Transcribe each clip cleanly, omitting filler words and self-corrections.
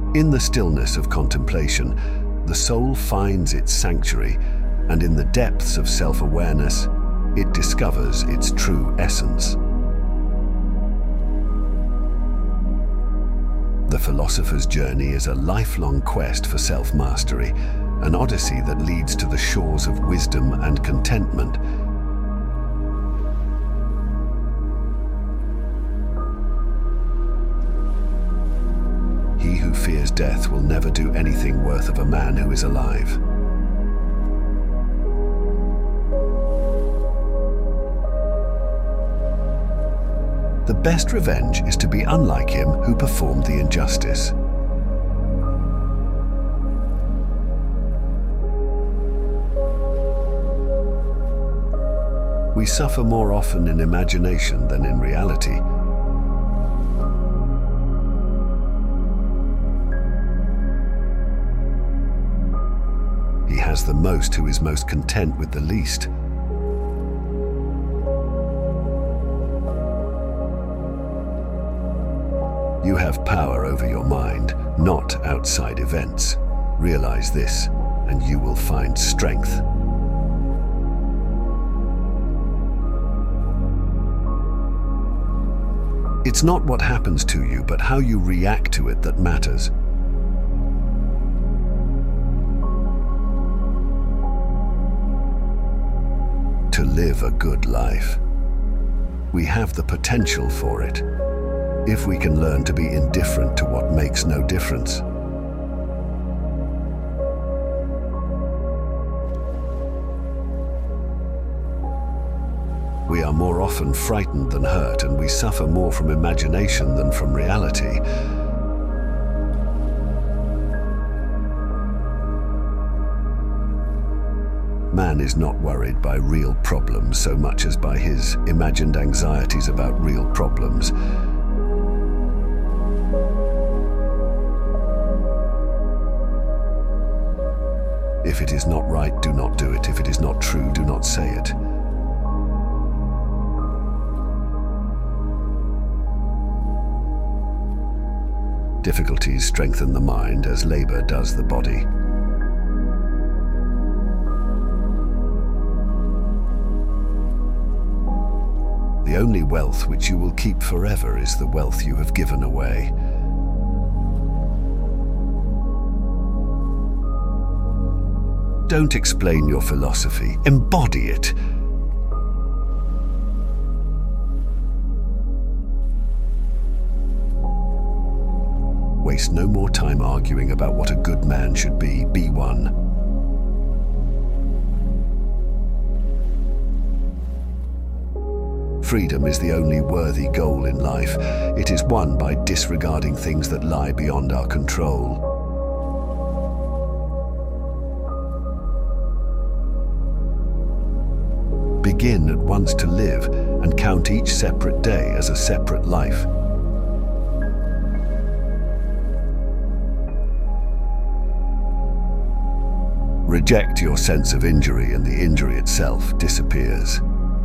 In the stillness of contemplation, the soul finds its sanctuary, and in the depths of self-awareness, it discovers its true essence. The philosopher's journey is a lifelong quest for self-mastery, an odyssey that leads to the shores of wisdom and contentment. He who fears death will never do anything worth of a man who is alive. The best revenge is to be unlike him who performed the injustice. We suffer more often in imagination than in reality. He has the most who is most content with the least. You have power over your mind, not outside events. Realize this, and you will find strength. It's not what happens to you, but how you react to it that matters. To live a good life, we have the potential for it, if we can learn to be indifferent to what makes no difference. We are more often frightened than hurt, and we suffer more from imagination than from reality. Man is not worried by real problems so much as by his imagined anxieties about real problems. If it is not right, do not do it. If it is not true, do not say it. Difficulties strengthen the mind as labor does the body. The only wealth which you will keep forever is the wealth you have given away. Don't explain your philosophy, embody it. Waste no more time arguing about what a good man should be. Be one. Freedom is the only worthy goal in life. It is won by disregarding things that lie beyond our control. Begin at once to live and count each separate day as a separate life. Reject your sense of injury and the injury itself disappears.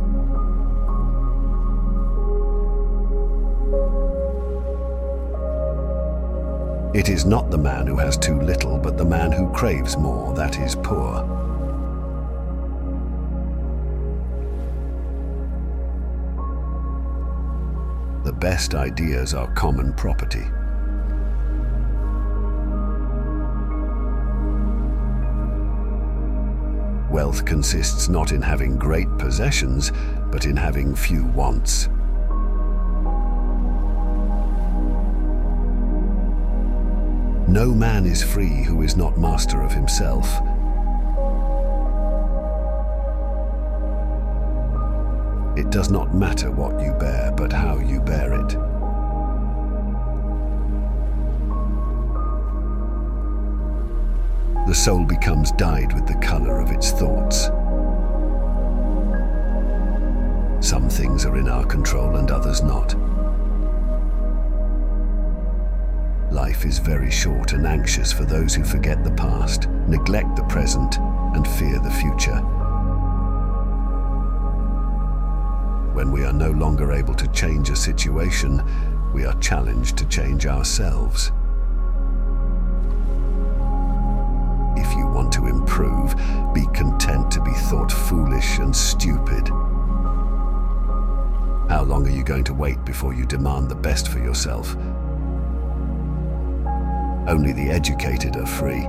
It is not the man who has too little, but the man who craves more that is poor. The best ideas are common property. Wealth consists not in having great possessions, but in having few wants. No man is free who is not master of himself. It does not matter what you bear, but how you bear it. The soul becomes dyed with the color of its thoughts. Some things are in our control and others not. Life is very short and anxious for those who forget the past, neglect the present, and fear the future. When we are no longer able to change a situation, we are challenged to change ourselves. thought foolish and stupid. How long are you going to wait before you demand the best for yourself? Only the educated are free.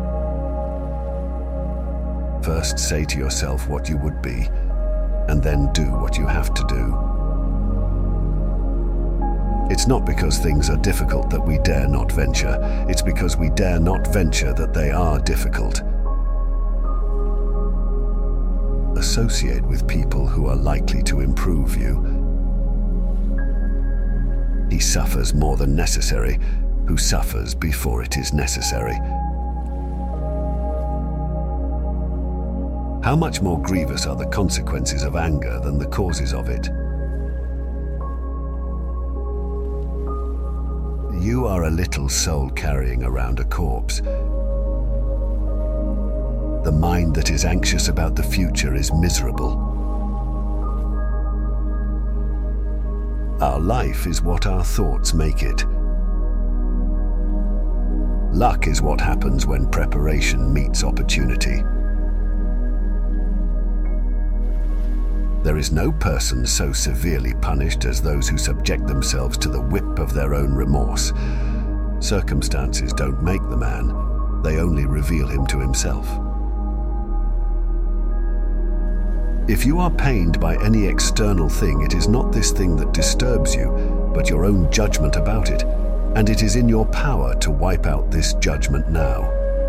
First, say to yourself what you would be, and then do what you have to do. It's not because things are difficult that we dare not venture. It's because we dare not venture that they are difficult. Associate with people who are likely to improve you. He suffers more than necessary, who suffers before it is necessary. How much more grievous are the consequences of anger than the causes of it? You are a little soul carrying around a corpse. The mind that is anxious about the future is miserable. Our life is what our thoughts make it. Luck is what happens when preparation meets opportunity. There is no person so severely punished as those who subject themselves to the whip of their own remorse. Circumstances don't make the man, they only reveal him to himself. If you are pained by any external thing, it is not this thing that disturbs you, but your own judgment about it, and it is in your power to wipe out this judgment now.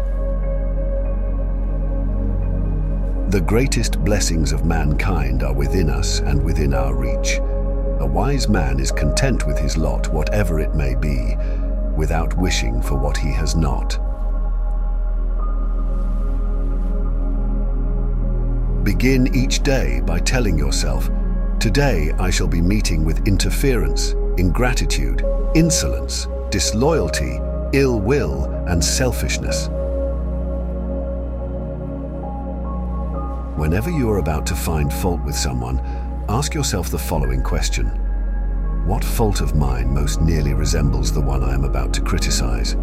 The greatest blessings of mankind are within us and within our reach. A wise man is content with his lot, whatever it may be, without wishing for what he has not. Begin each day by telling yourself, today I shall be meeting with interference, ingratitude, insolence, disloyalty, ill will, and selfishness. Whenever you are about to find fault with someone, ask yourself the following question. What fault of mine most nearly resembles the one I am about to criticize?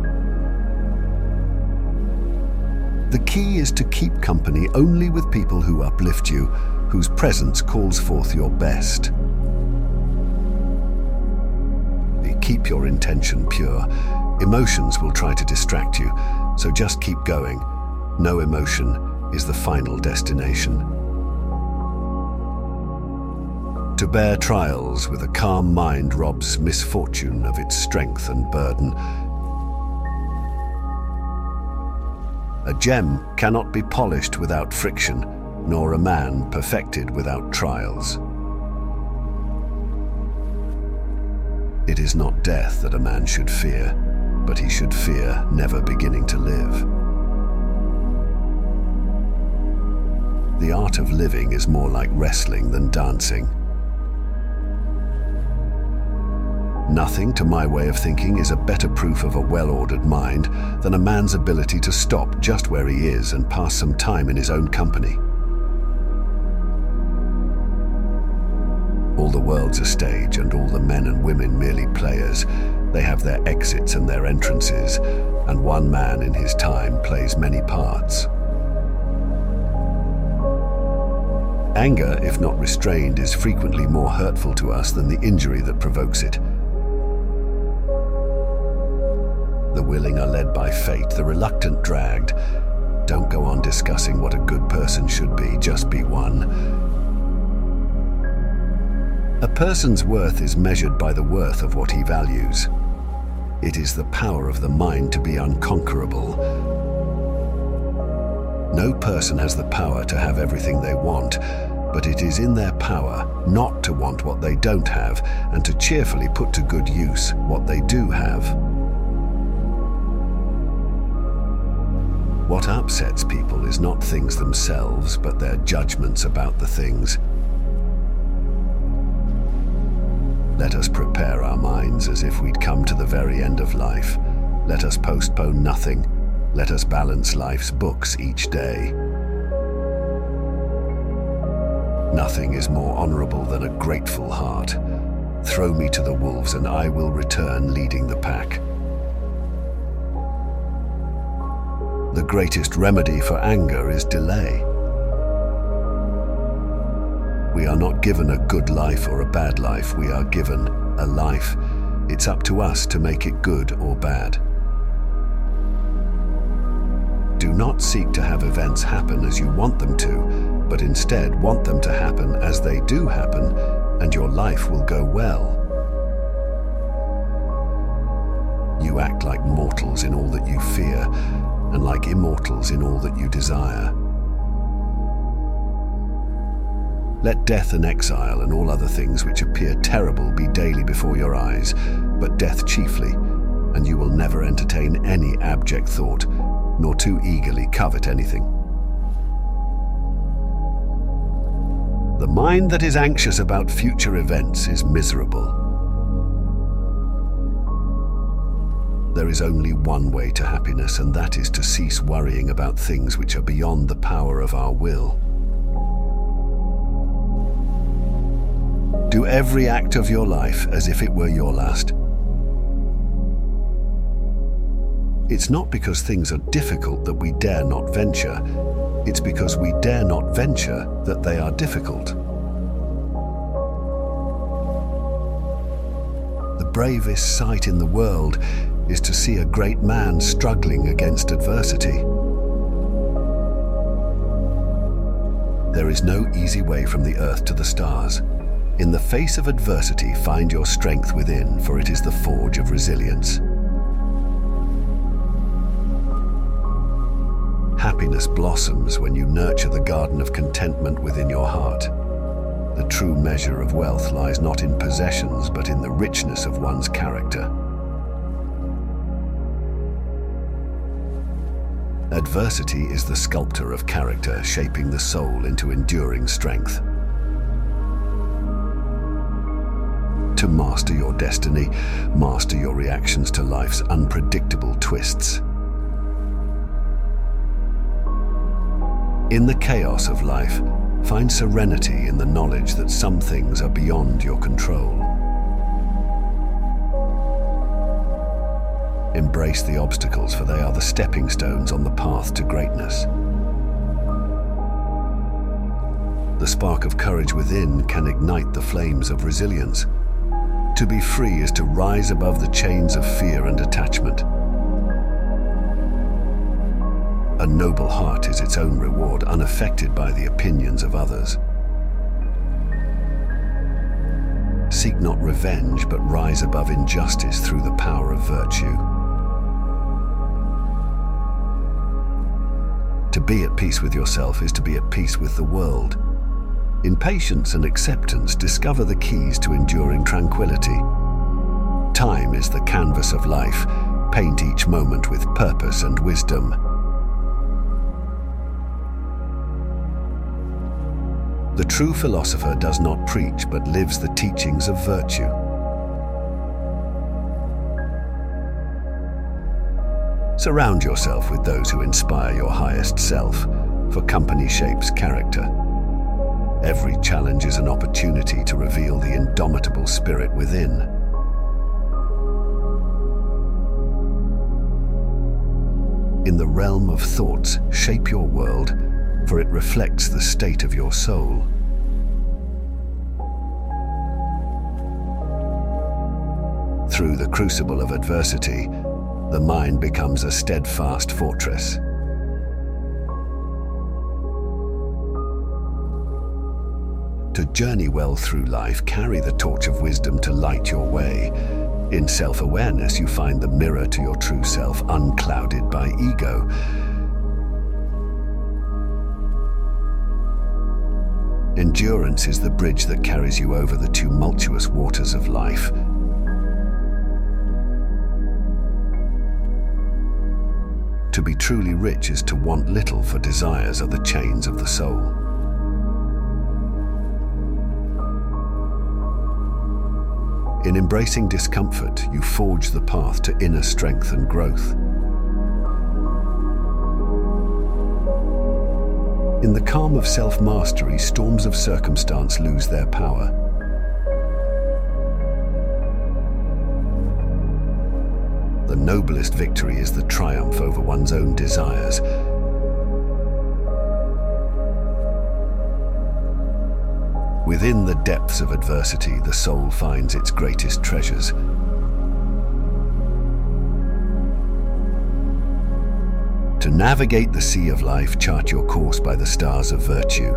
The key is to keep company only with people who uplift you, whose presence calls forth your best. Keep your intention pure. Emotions will try to distract you, so just keep going. No emotion is the final destination. To bear trials with a calm mind robs misfortune of its strength and burden. A gem cannot be polished without friction, nor a man perfected without trials. It is not death that a man should fear, but he should fear never beginning to live. The art of living is more like wrestling than dancing. Nothing, to my way of thinking, is a better proof of a well-ordered mind than a man's ability to stop just where he is and pass some time in his own company. All the world's a stage, and all the men and women merely players. They have their exits and their entrances, and one man in his time plays many parts. Anger, if not restrained, is frequently more hurtful to us than the injury that provokes it. The willing are led by fate, the reluctant dragged. Don't go on discussing what a good person should be, just be one. A person's worth is measured by the worth of what he values. It is the power of the mind to be unconquerable. No person has the power to have everything they want, but it is in their power not to want what they don't have and to cheerfully put to good use what they do have. What upsets people is not things themselves, but their judgments about the things. Let us prepare our minds as if we'd come to the very end of life. Let us postpone nothing. Let us balance life's books each day. Nothing is more honorable than a grateful heart. Throw me to the wolves and I will return leading the pack. The greatest remedy for anger is delay. We are not given a good life or a bad life. We are given a life. It's up to us to make it good or bad. Do not seek to have events happen as you want them to, but instead want them to happen as they do happen, and your life will go well. You act like mortals in all that you fear, and like immortals in all that you desire. Let death and exile and all other things which appear terrible be daily before your eyes, but death chiefly, and you will never entertain any abject thought, nor too eagerly covet anything. The mind that is anxious about future events is miserable. There is only one way to happiness, and that is to cease worrying about things which are beyond the power of our will. Do every act of your life as if it were your last. It's not because things are difficult that we dare not venture. It's because we dare not venture that they are difficult. The bravest sight in the world is to see a great man struggling against adversity. There is no easy way from the earth to the stars. In the face of adversity, find your strength within, for it is the forge of resilience. Happiness blossoms when you nurture the garden of contentment within your heart. The true measure of wealth lies not in possessions, but in the richness of one's character. Adversity is the sculptor of character, shaping the soul into enduring strength. To master your destiny, master your reactions to life's unpredictable twists. In the chaos of life, find serenity in the knowledge that some things are beyond your control. Embrace the obstacles, for they are the stepping stones on the path to greatness. The spark of courage within can ignite the flames of resilience. To be free is to rise above the chains of fear and attachment. A noble heart is its own reward, unaffected by the opinions of others. Seek not revenge, but rise above injustice through the power of virtue. To be at peace with yourself is to be at peace with the world. In patience and acceptance, discover the keys to enduring tranquility. Time is the canvas of life. Paint each moment with purpose and wisdom. The true philosopher does not preach, but lives the teachings of virtue. Surround yourself with those who inspire your highest self, for company shapes character. Every challenge is an opportunity to reveal the indomitable spirit within. In the realm of thoughts, shape your world, for it reflects the state of your soul. Through the crucible of adversity, the mind becomes a steadfast fortress. To journey well through life, carry the torch of wisdom to light your way. In self-awareness, you find the mirror to your true self, unclouded by ego. Endurance is the bridge that carries you over the tumultuous waters of life. To be truly rich is to want little, for desires are the chains of the soul. In embracing discomfort, you forge the path to inner strength and growth. In the calm of self-mastery, storms of circumstance lose their power. The noblest victory is the triumph over one's own desires. Within the depths of adversity, the soul finds its greatest treasures. To navigate the sea of life, chart your course by the stars of virtue.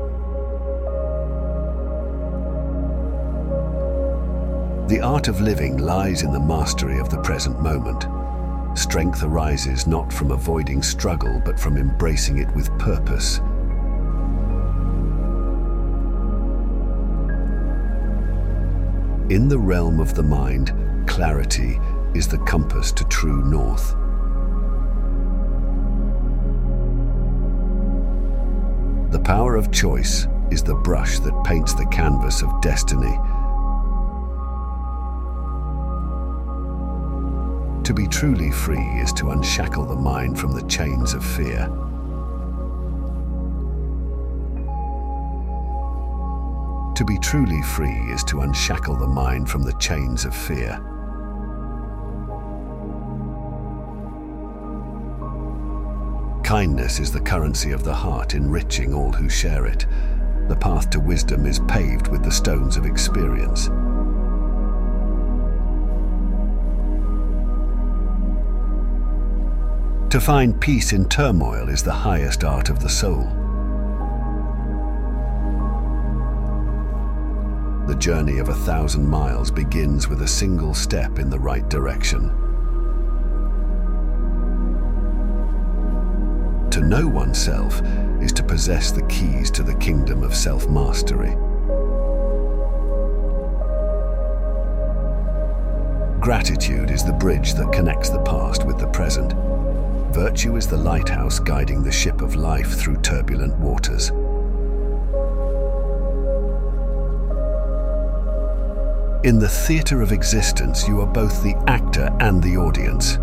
The art of living lies in the mastery of the present moment. Strength arises not from avoiding struggle, but from embracing it with purpose. In the realm of the mind, clarity is the compass to true north. The power of choice is the brush that paints the canvas of destiny. To be truly free is to unshackle the mind from the chains of fear. To be truly free is to unshackle the mind from the chains of fear. Kindness is the currency of the heart, enriching all who share it. The path to wisdom is paved with the stones of experience. To find peace in turmoil is the highest art of the soul. The journey of 1,000 miles begins with a single step in the right direction. To know oneself is to possess the keys to the kingdom of self-mastery. Gratitude is the bridge that connects the past with the present. Virtue is the lighthouse guiding the ship of life through turbulent waters. In the theater of existence, you are both the actor and the audience.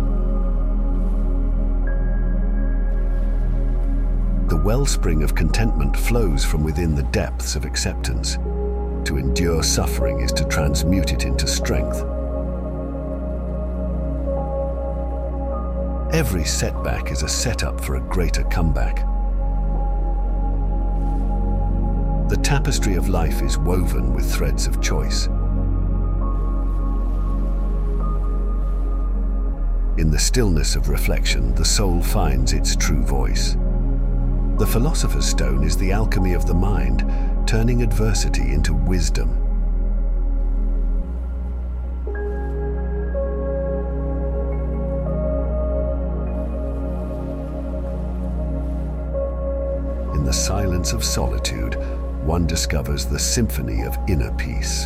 The wellspring of contentment flows from within the depths of acceptance. To endure suffering is to transmute it into strength. Every setback is a setup for a greater comeback. The tapestry of life is woven with threads of choice. In the stillness of reflection, the soul finds its true voice. The philosopher's stone is the alchemy of the mind, turning adversity into wisdom. In the silence of solitude, one discovers the symphony of inner peace.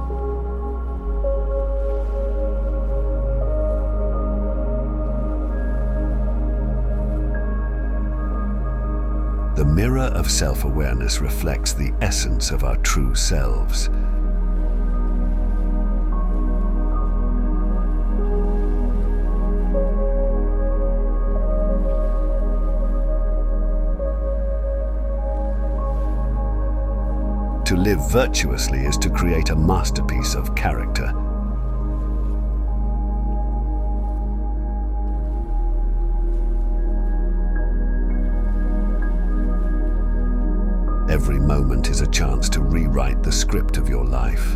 The mirror of self-awareness reflects the essence of our true selves. To live virtuously is to create a masterpiece of character. Every moment is a chance to rewrite the script of your life.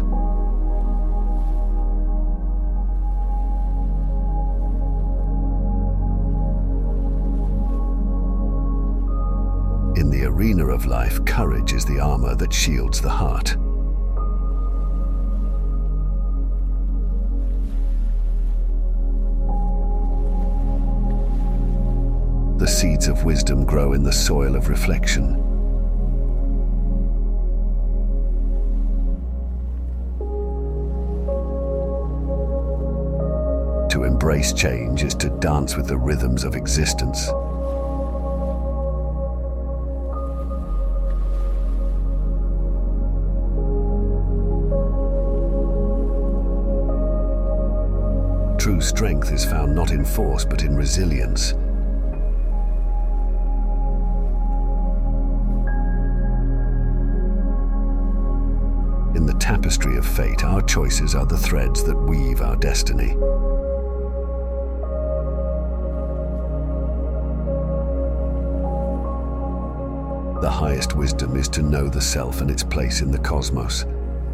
In the arena of life, courage is the armor that shields the heart. The seeds of wisdom grow in the soil of reflection. To embrace change is to dance with the rhythms of existence. True strength is found not in force but in resilience. In the tapestry of fate, our choices are the threads that weave our destiny. The highest wisdom is to know the self and its place in the cosmos.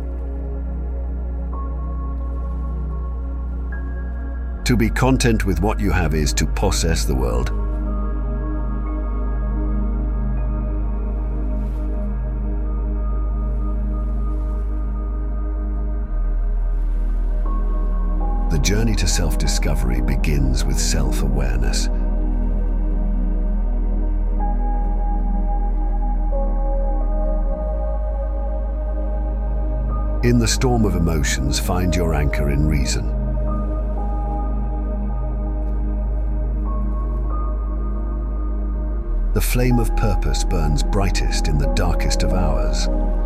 To be content with what you have is to possess the world. The journey to self-discovery begins with self-awareness. In the storm of emotions, find your anchor in reason. The flame of purpose burns brightest in the darkest of hours.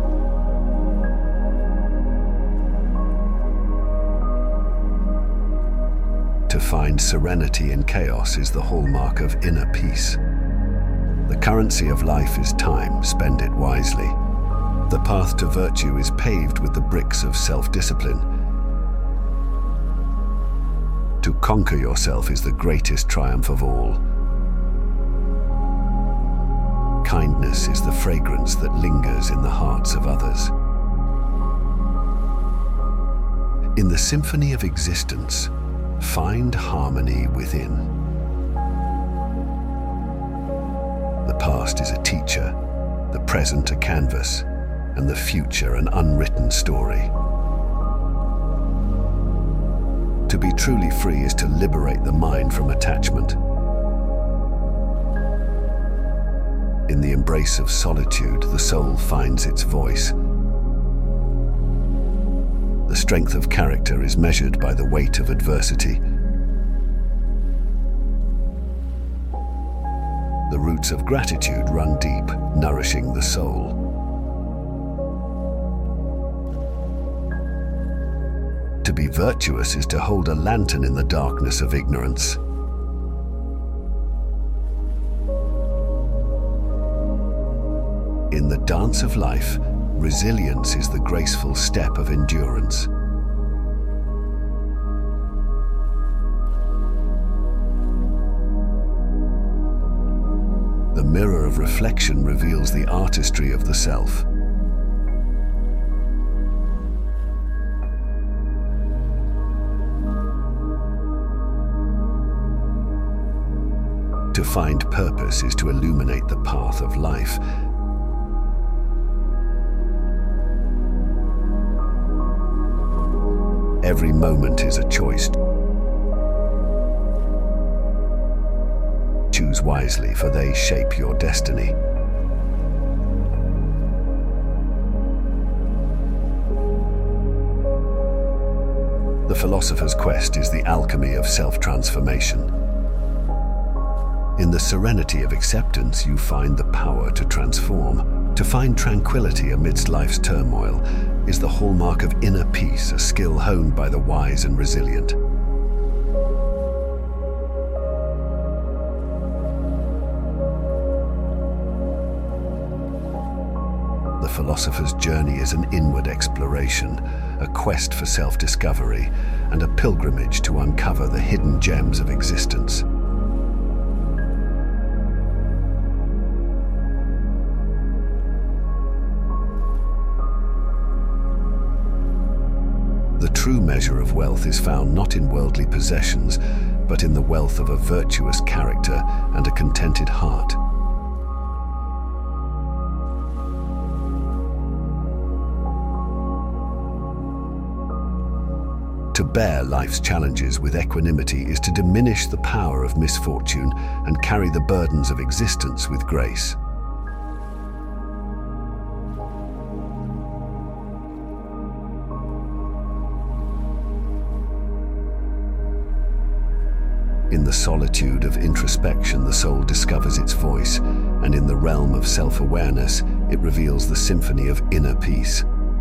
To find serenity in chaos is the hallmark of inner peace. The currency of life is time, spend it wisely. The path to virtue is paved with the bricks of self-discipline. To conquer yourself is the greatest triumph of all. Kindness is the fragrance that lingers in the hearts of others. In the symphony of existence, find harmony within. The past is a teacher, the present a canvas, and the future an unwritten story. To be truly free is to liberate the mind from attachment. In the embrace of solitude, the soul finds its voice. The strength of character is measured by the weight of adversity. The roots of gratitude run deep, nourishing the soul. To be virtuous is to hold a lantern in the darkness of ignorance. In the dance of life, resilience is the graceful step of endurance. The mirror of reflection reveals the artistry of the self. To find purpose is to illuminate the path of life. Every moment is a choice. Choose wisely, for they shape your destiny. The philosopher's quest is the alchemy of self-transformation. In the serenity of acceptance, you find the power to transform. To find tranquility amidst life's turmoil is the hallmark of inner peace, a skill honed by the wise and resilient. The philosopher's journey is an inward exploration, a quest for self-discovery, and a pilgrimage to uncover the hidden gems of existence. The true measure of wealth is found not in worldly possessions, but in the wealth of a virtuous character and a contented heart. To bear life's challenges with equanimity is to diminish the power of misfortune and carry the burdens of existence with grace. In the solitude of introspection, the soul discovers its voice, and in the realm of self-awareness, it reveals the symphony of inner peace.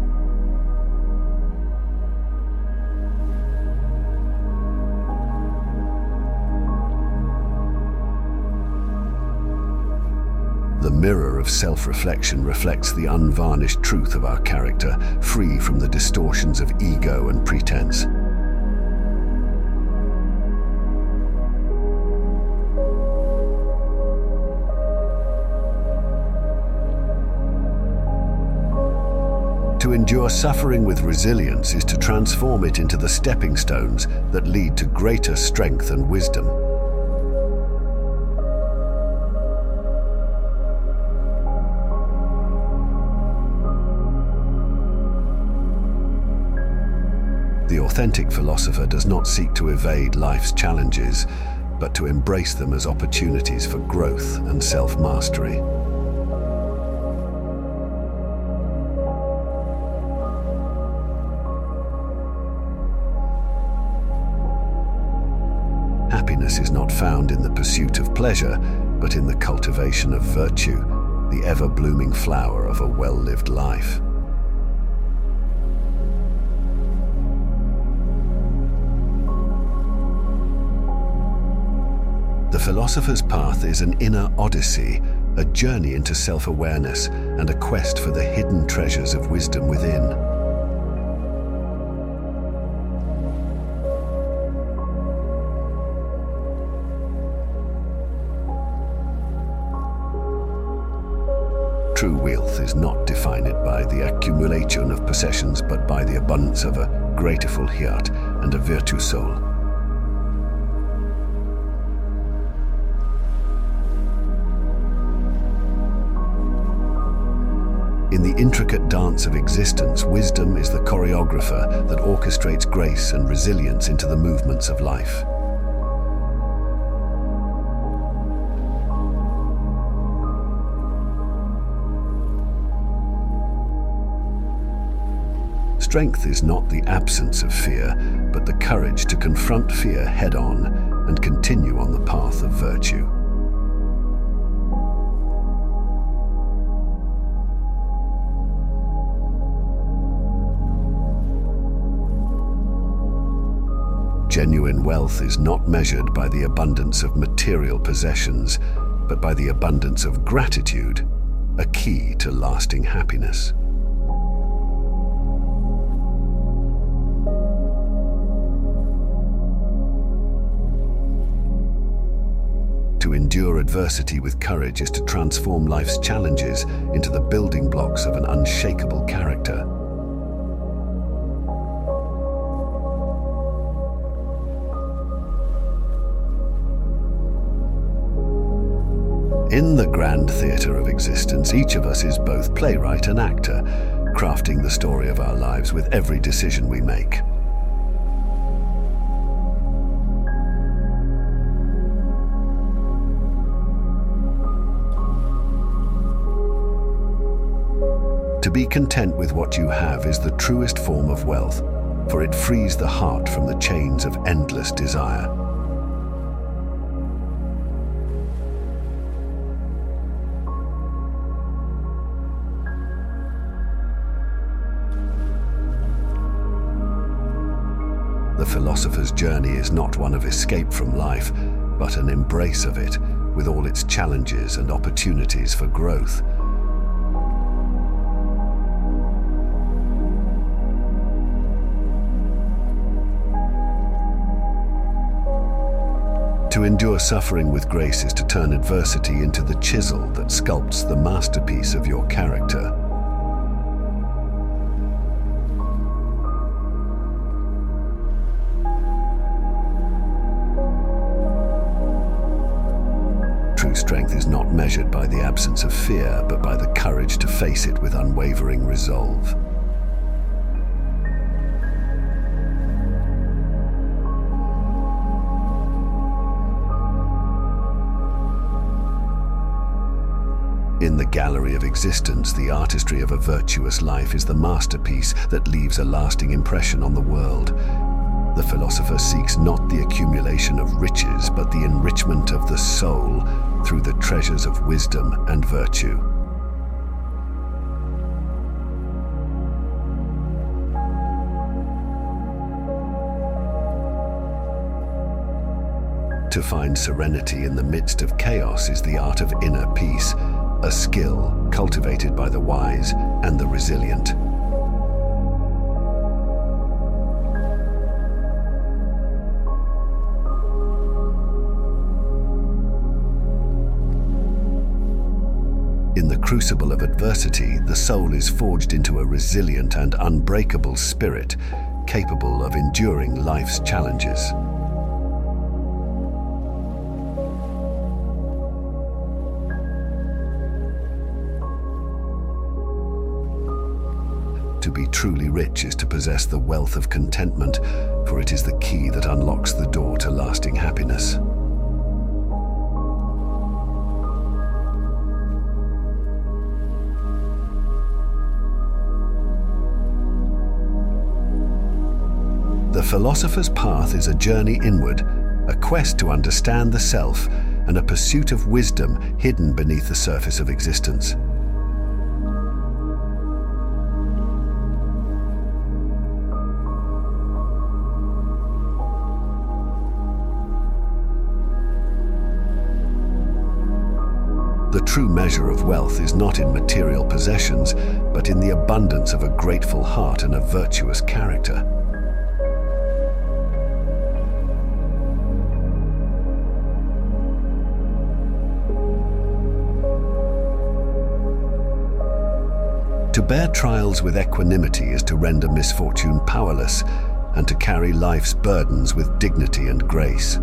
The mirror of self-reflection reflects the unvarnished truth of our character, free from the distortions of ego and pretense. To endure suffering with resilience is to transform it into the stepping stones that lead to greater strength and wisdom. The authentic philosopher does not seek to evade life's challenges, but to embrace them as opportunities for growth and self-mastery. Happiness is not found in the pursuit of pleasure, but in the cultivation of virtue, the ever-blooming flower of a well-lived life. The philosopher's path is an inner odyssey, a journey into self-awareness and a quest for the hidden treasures of wisdom within. True wealth is not defined by the accumulation of possessions, but by the abundance of a grateful heart and a virtuous soul. In the intricate dance of existence, wisdom is the choreographer that orchestrates grace and resilience into the movements of life. Strength is not the absence of fear, but the courage to confront fear head-on and continue on the path of virtue. Genuine wealth is not measured by the abundance of material possessions, but by the abundance of gratitude, a key to lasting happiness. To endure adversity with courage is to transform life's challenges into the building blocks of an unshakable character. In the grand theatre of existence, each of us is both playwright and actor, crafting the story of our lives with every decision we make. To be content with what you have is the truest form of wealth, for it frees the heart from the chains of endless desire. The philosopher's journey is not one of escape from life, but an embrace of it, with all its challenges and opportunities for growth. To endure suffering with grace is to turn adversity into the chisel that sculpts the masterpiece of your character. True strength is not measured by the absence of fear, but by the courage to face it with unwavering resolve. In the gallery of existence, the artistry of a virtuous life is the masterpiece that leaves a lasting impression on the world. The philosopher seeks not the accumulation of riches, but the enrichment of the soul through the treasures of wisdom and virtue. To find serenity in the midst of chaos is the art of inner peace, a skill cultivated by the wise and the resilient. In the crucible of adversity, the soul is forged into a resilient and unbreakable spirit, capable of enduring life's challenges. To be truly rich is to possess the wealth of contentment, for it is the key that unlocks the door to lasting happiness. The philosopher's path is a journey inward, a quest to understand the self, and a pursuit of wisdom hidden beneath the surface of existence. The true measure of wealth is not in material possessions, but in the abundance of a grateful heart and a virtuous character. To bear trials with equanimity is to render misfortune powerless, and to carry life's burdens with dignity and grace.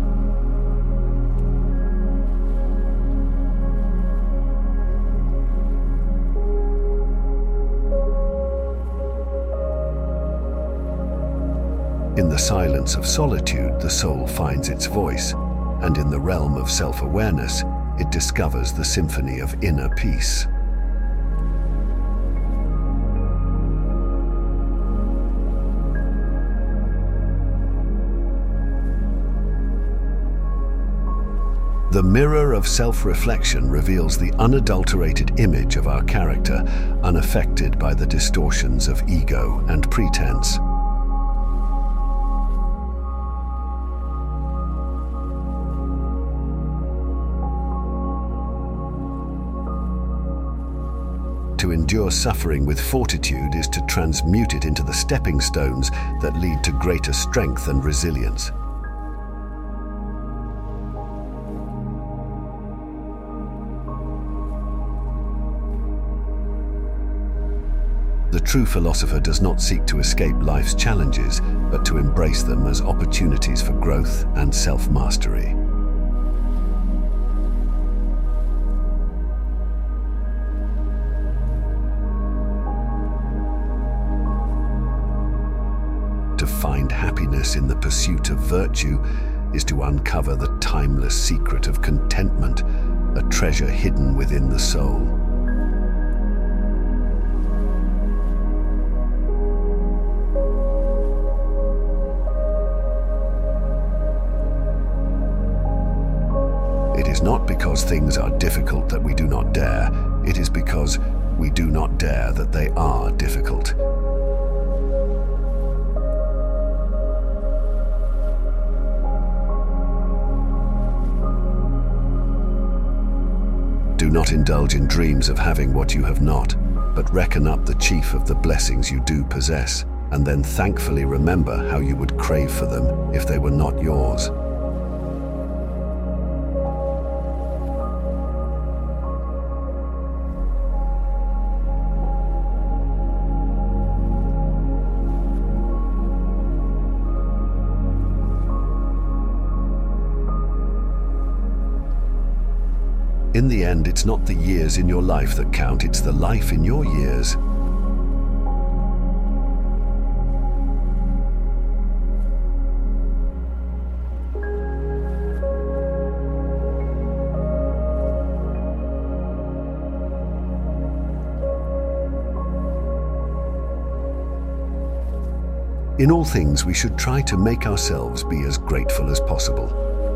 In the silence of solitude, the soul finds its voice, and in the realm of self-awareness, it discovers the symphony of inner peace. The mirror of self-reflection reveals the unadulterated image of our character, unaffected by the distortions of ego and pretense. To endure suffering with fortitude is to transmute it into the stepping stones that lead to greater strength and resilience. The true philosopher does not seek to escape life's challenges, but to embrace them as opportunities for growth and self-mastery. To find happiness in the pursuit of virtue is to uncover the timeless secret of contentment, a treasure hidden within the soul. It is not because things are difficult that we do not dare. It is because we do not dare that they are difficult. Do not indulge in dreams of having what you have not, but reckon up the chief of the blessings you do possess, and then thankfully remember how you would crave for them if they were not yours. In the end, it's not the years in your life that count, it's the life in your years. In all things, we should try to make ourselves be as grateful as possible.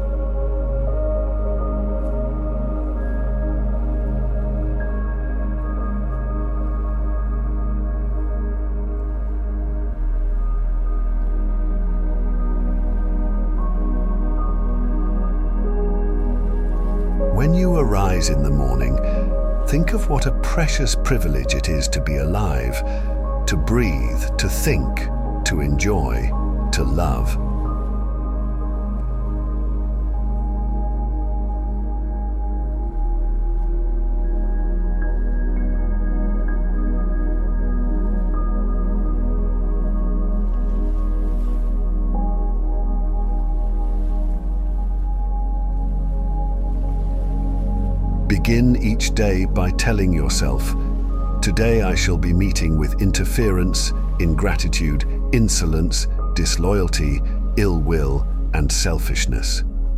When you arise in the morning, think of what a precious privilege it is to be alive, to breathe, to think, to enjoy, to love. Begin each day by telling yourself, "Today I shall be meeting with interference, ingratitude, insolence, disloyalty, ill will, and selfishness."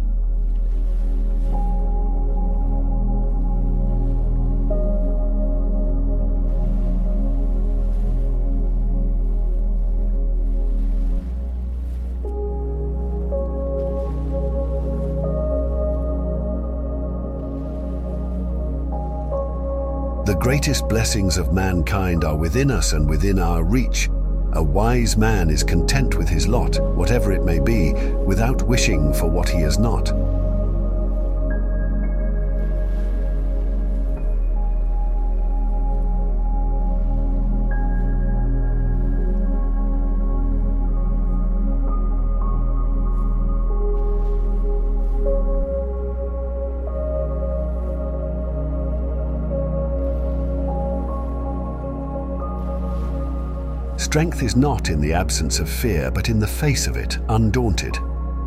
The greatest blessings of mankind are within us and within our reach. A wise man is content with his lot, whatever it may be, without wishing for what he has not. Strength is not in the absence of fear, but in the face of it, undaunted.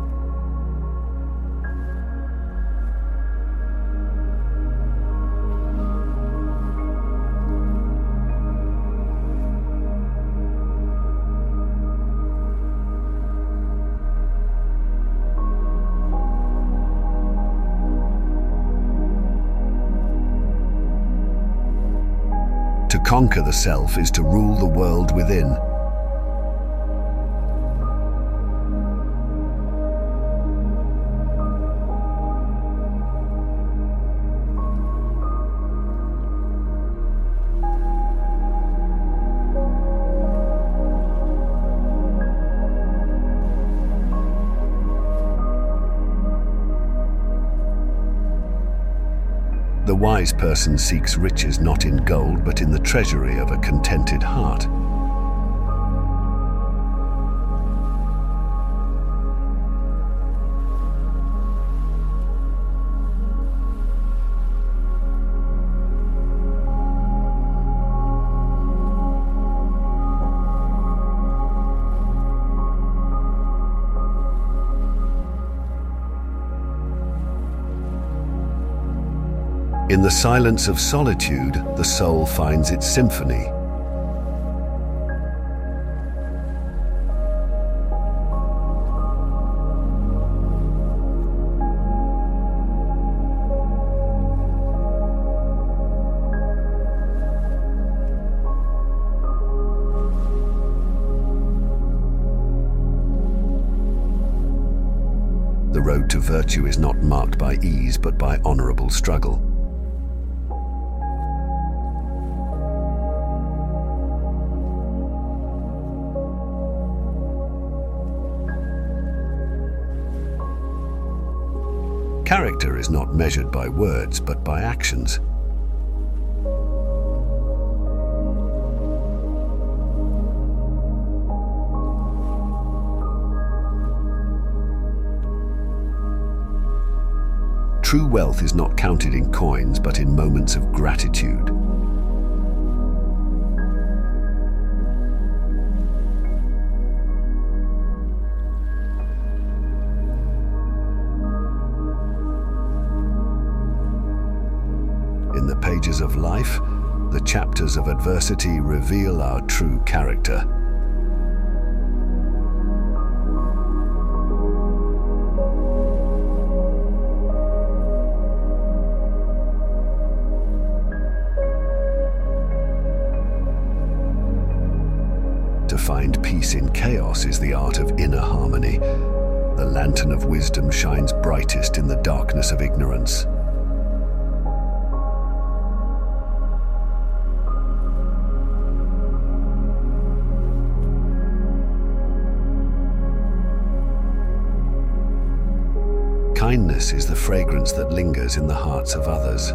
To conquer the self is to rule the world within. The wise person seeks riches not in gold, but in the treasury of a contented heart. In the silence of solitude, the soul finds its symphony. The road to virtue is not marked by ease, but by honorable struggle. Character is not measured by words, but by actions. True wealth is not counted in coins, but in moments of gratitude. In the pages of life, the chapters of adversity reveal our true character. To find peace in chaos is the art of inner harmony. The lantern of wisdom shines brightest in the darkness of ignorance. Kindness is the fragrance that lingers in the hearts of others.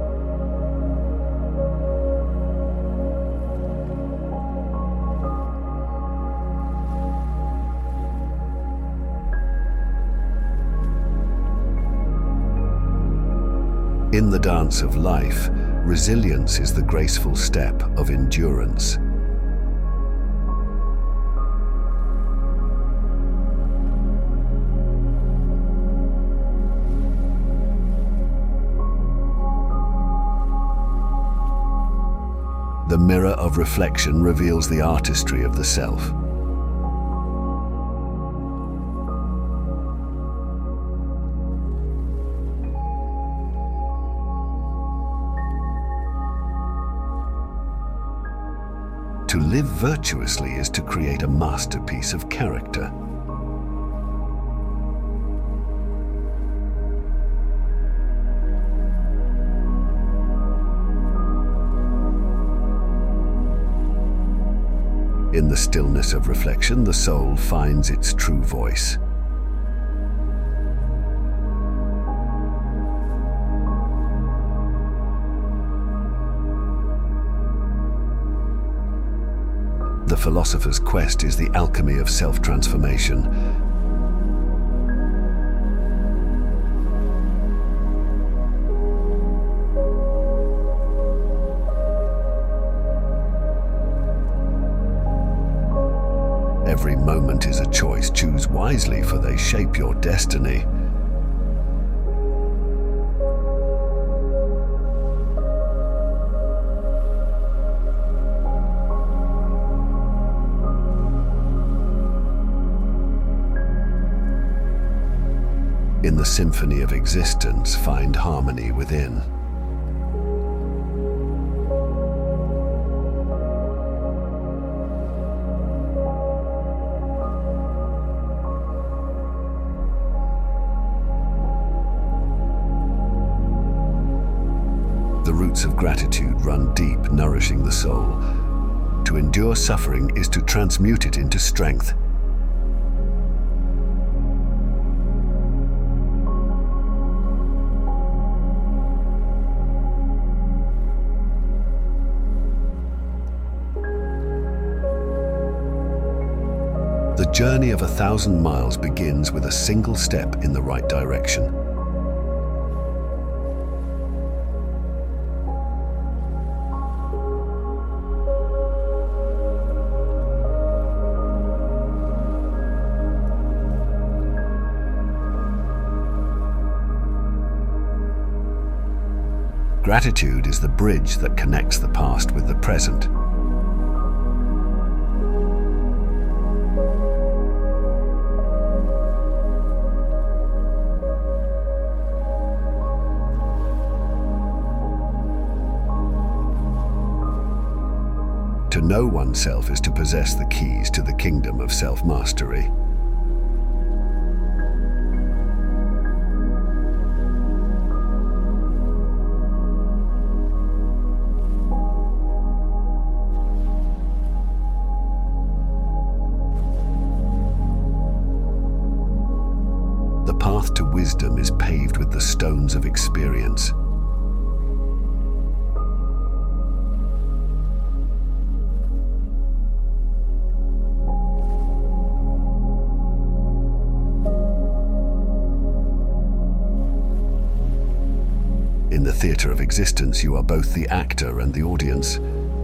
In the dance of life, resilience is the graceful step of endurance. of reflection reveals the artistry of the self. To live virtuously is to create a masterpiece of character. In the stillness of reflection, the soul finds its true voice. The philosopher's quest is the alchemy of self-transformation. Every moment is a choice. Choose wisely, for they shape your destiny. In the symphony of existence, find harmony within. The roots of gratitude run deep, nourishing the soul. To endure suffering is to transmute it into strength. The journey of 1,000 miles begins with a single step in the right direction. Gratitude is the bridge that connects the past with the present. To know oneself is to possess the keys to the kingdom of self-mastery. The path to wisdom is paved with the stones of experience. In the theatre of existence, you are both the actor and the audience.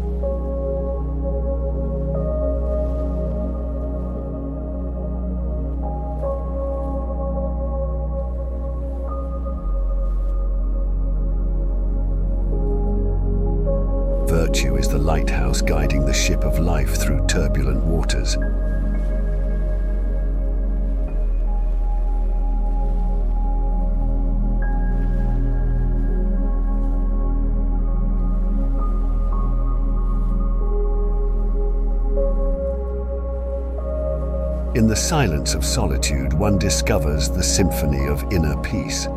Virtue is the lighthouse guiding the ship of life through turbulent waters. In the silence of solitude, one discovers the symphony of inner peace.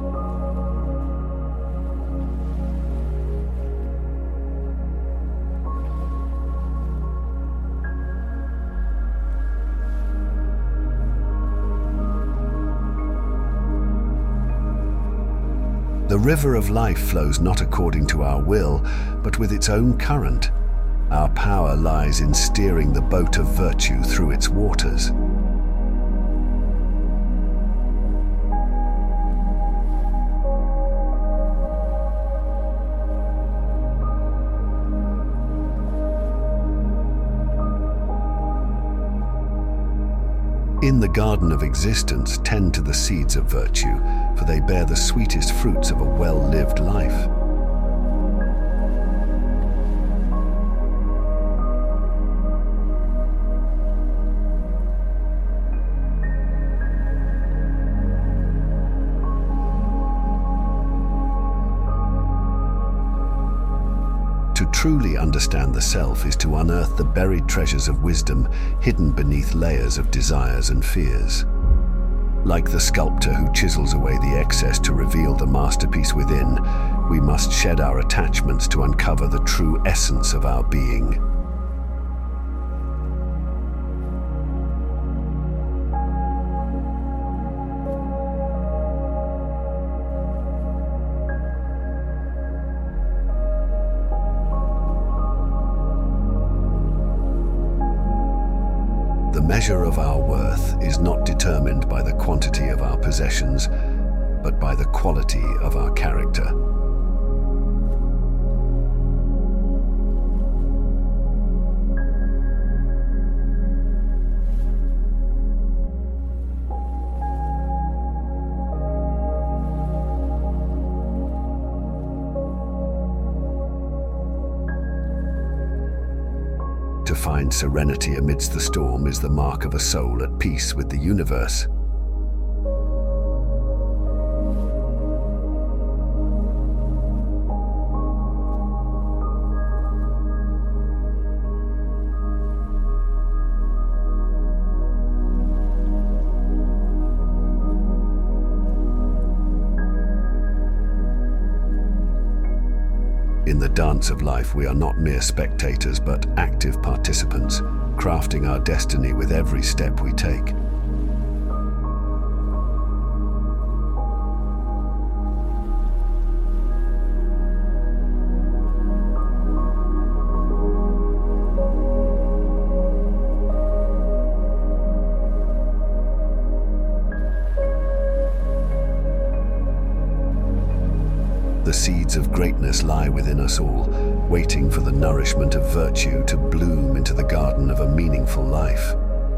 The river of life flows not according to our will, but with its own current. Our power lies in steering the boat of virtue through its waters. In the garden of existence, tend to the seeds of virtue, for they bear the sweetest fruits of a well-lived life. truly understand the self is to unearth the buried treasures of wisdom hidden beneath layers of desires and fears. Like the sculptor who chisels away the excess to reveal the masterpiece within, we must shed our attachments to uncover the true essence of our being. The measure of our worth is not determined by the quantity of our possessions, but by the quality of our character. To find serenity amidst the storm is the mark of a soul at peace with the universe. In the dance of life, we are not mere spectators, but active participants, crafting our destiny with every step we take. The seeds of greatness lie within us all, waiting for the nourishment of virtue to bloom into the garden of a meaningful life.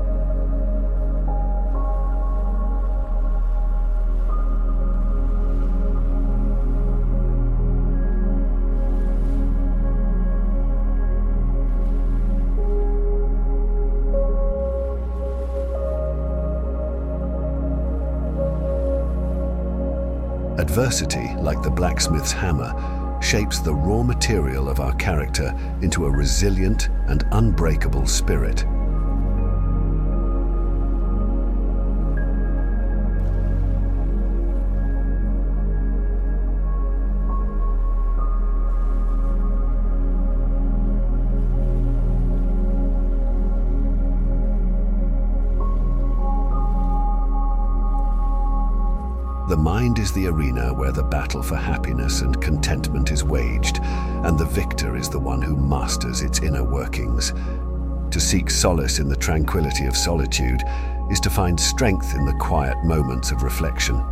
Adversity, like the blacksmith's hammer, shapes the raw material of our character into a resilient and unbreakable spirit. The mind is the arena where the battle for happiness and contentment is waged, and the victor is the one who masters its inner workings. To seek solace in the tranquility of solitude is to find strength in the quiet moments of reflection.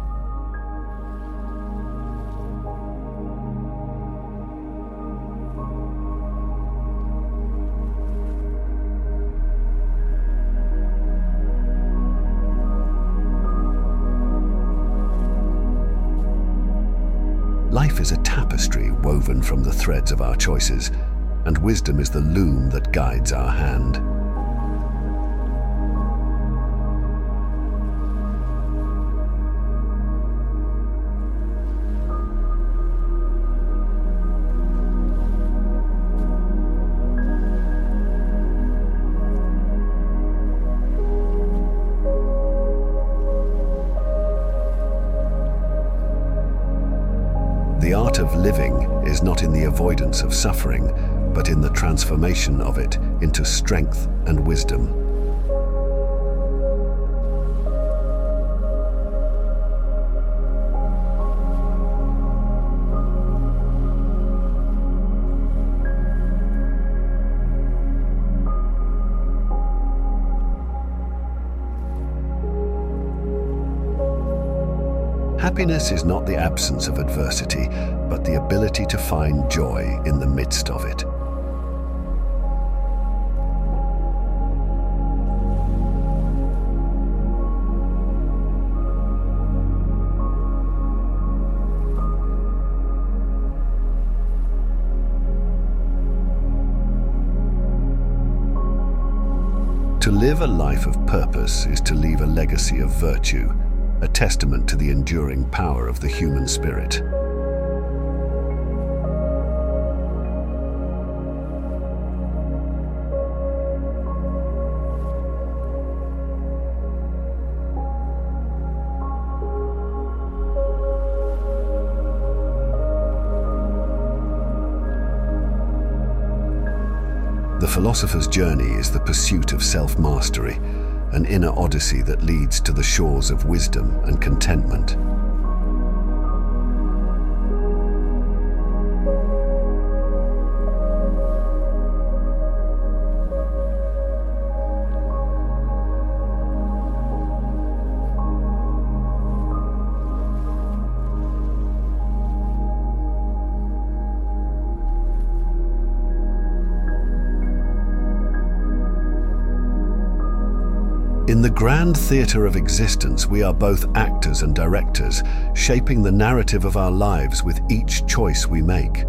Life is a tapestry woven from the threads of our choices, and wisdom is the loom that guides our hand. The art of living is not in the avoidance of suffering, but in the transformation of it into strength and wisdom. Happiness is not the absence of adversity, but the ability to find joy in the midst of it. To live a life of purpose is to leave a legacy of virtue, a testament to the enduring power of the human spirit. philosopher's journey is the pursuit of self-mastery, an inner odyssey that leads to the shores of wisdom and contentment. In the grand theatre of existence, we are both actors and directors, shaping the narrative of our lives with each choice we make.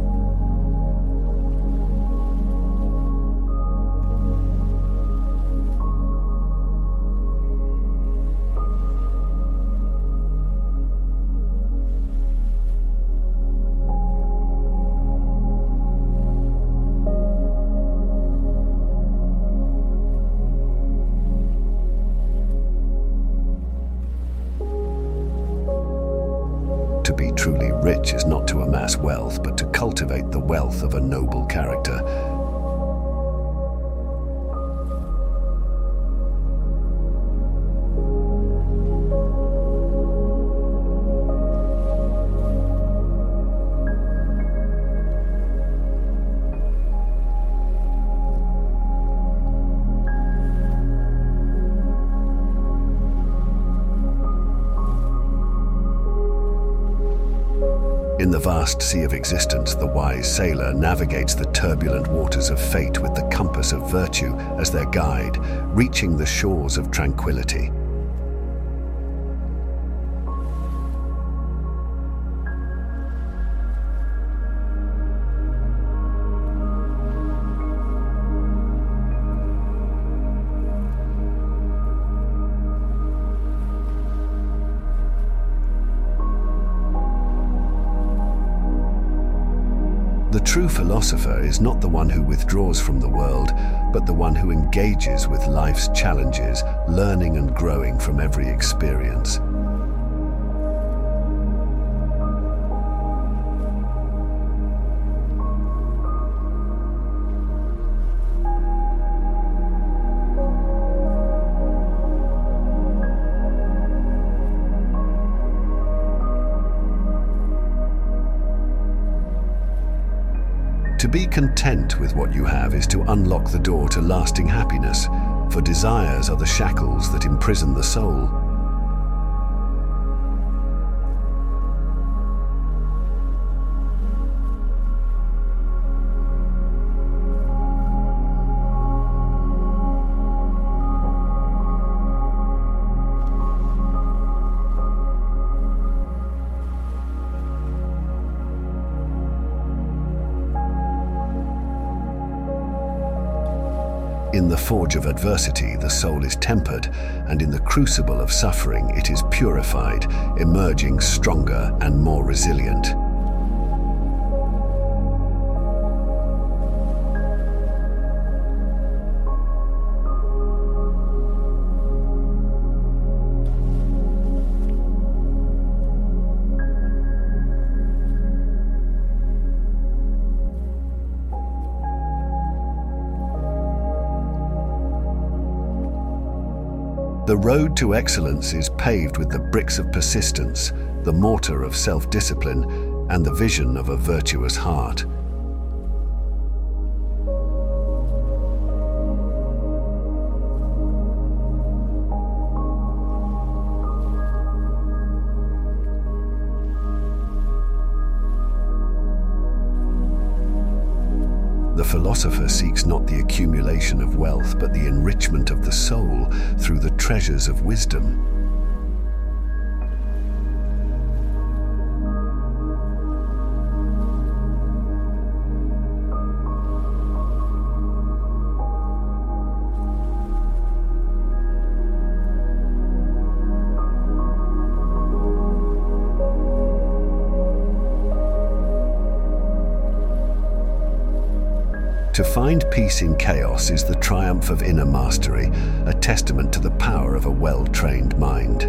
To be truly rich is not to amass wealth, but to cultivate the wealth of a noble character. In the vast sea of existence, the wise sailor navigates the turbulent waters of fate with the compass of virtue as their guide, reaching the shores of tranquility. The true philosopher is not the one who withdraws from the world, but the one who engages with life's challenges, learning and growing from every experience. To be content with what you have is to unlock the door to lasting happiness, for desires are the shackles that imprison the soul. In the forge of adversity, the soul is tempered, and in the crucible of suffering, it is purified, emerging stronger and more resilient. The road to excellence is paved with the bricks of persistence, the mortar of self-discipline, and the vision of a virtuous heart. The philosopher seeks not the accumulation of wealth, but the enrichment of the soul through the treasures of wisdom. To find peace in chaos is the triumph of inner mastery, a testament to the power of a well-trained mind.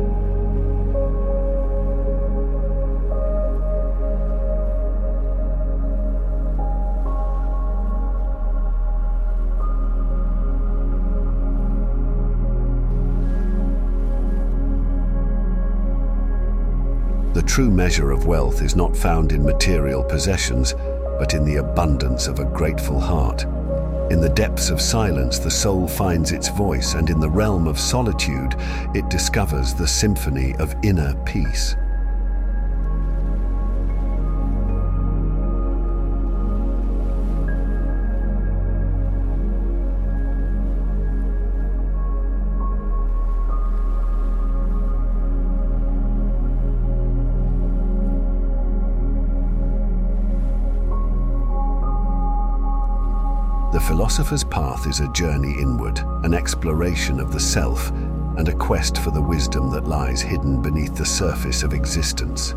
The true measure of wealth is not found in material possessions, but in the abundance of a grateful heart. In the depths of silence, the soul finds its voice, and in the realm of solitude, it discovers the symphony of inner peace. The philosopher's path is a journey inward, an exploration of the self, and a quest for the wisdom that lies hidden beneath the surface of existence.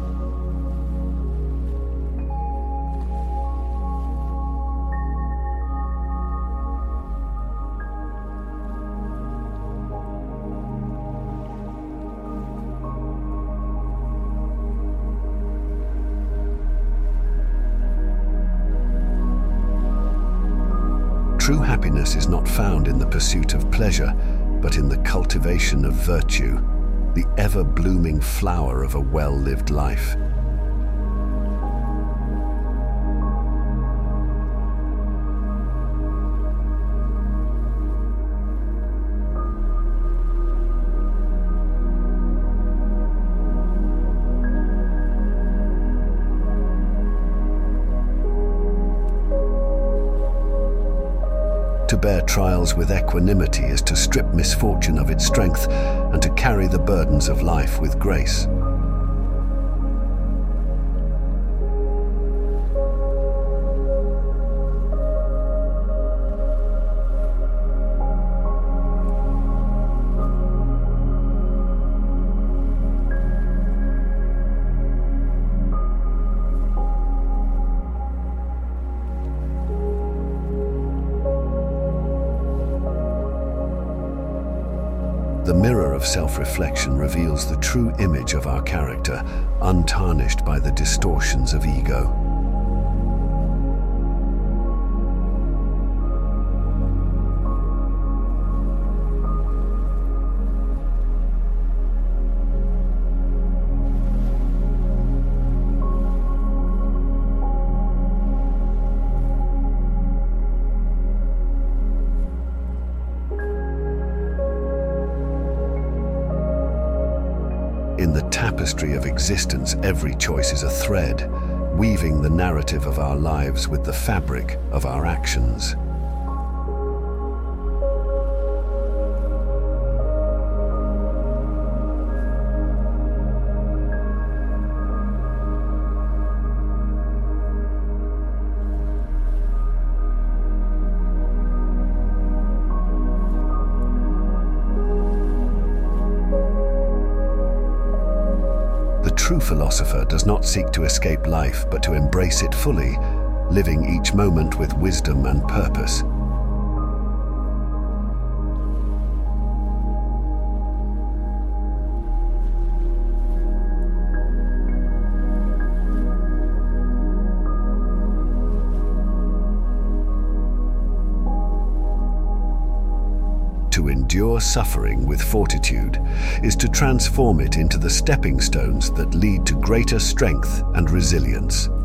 True happiness is not found in the pursuit of pleasure, but in the cultivation of virtue, the ever-blooming flower of a well-lived life. To bear trials with equanimity is to strip misfortune of its strength and to carry the burdens of life with grace. The mirror of self-reflection reveals the true image of our character, untarnished by the distortions of ego. In the tapestry of existence, every choice is a thread, weaving the narrative of our lives with the fabric of our actions. The true philosopher does not seek to escape life, but to embrace it fully, living each moment with wisdom and purpose. To endure suffering with fortitude is to transform it into the stepping stones that lead to greater strength and resilience.